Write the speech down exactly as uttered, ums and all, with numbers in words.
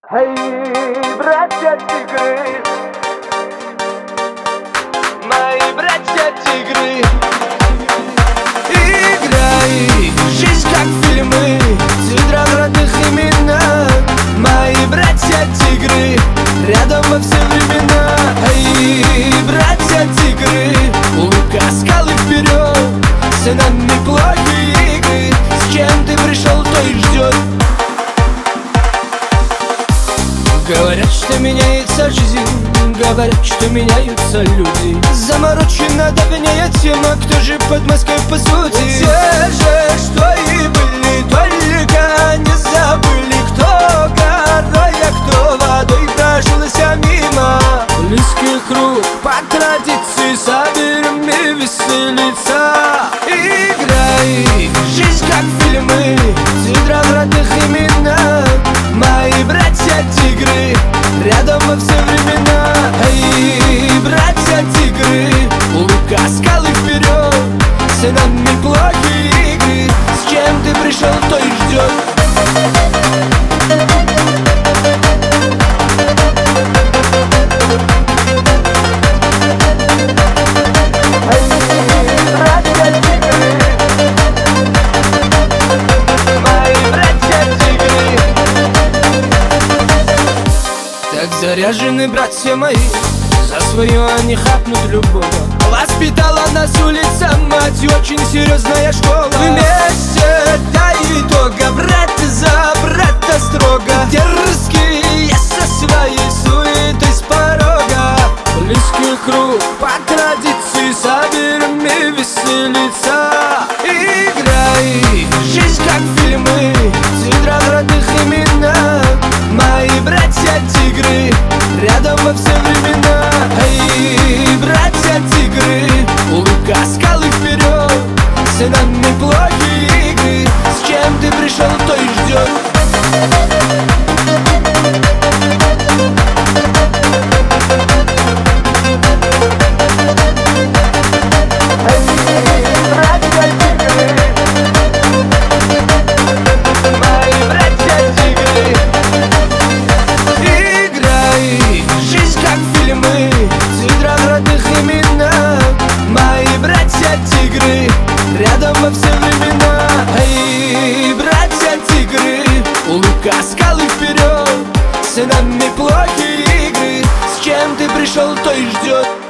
Эй, братья-тигры, мои братья-тигры, играй, жизнь как фильмы, цветра в родных именах. Мои братья-тигры, рядом во все времена. Эй, братья-тигры, улыбка, скалы вперед, с нами плохие игры. С чем ты пришел, то и ждет. Говорят, что меняется жизнь, говорят, что меняются люди. Заморочена давняя тема, кто же под маской по сути? Те же, что и были, только не забыли, кто горой, а кто водой прошелся мимо. Близкий круг, по традиции, соберем и веселиться. Играй, жизнь как фильмы, цветра в родных именах. Мои братья-тигры, рядом во все времена. Эй, братья-тигры, улыбка, скалы вперед, с нами плохие игры. С чем ты пришел, то и ждет. Заряжены братья мои, за свое они хапнут любого. Воспитала нас улица мать, и очень серьезная школа. Вместе до итога, брат за брата строго. Дерзкие со своей суетой с порога. Близкий круг, по традиции, соберем и веселиться. Играй, жизнь как фильмы, цветра в родных именах. Мои братья-тигры, рядом во все времена. Эй, братья-тигры, улыбка, скалы вперед, с нами плохие игры. С чем ты пришел, то и ждет. Рядом во все времена. Эй, братья-тигры, улыбка, скалы вперед, с нами плохие игры. С чем ты пришел, то и ждет.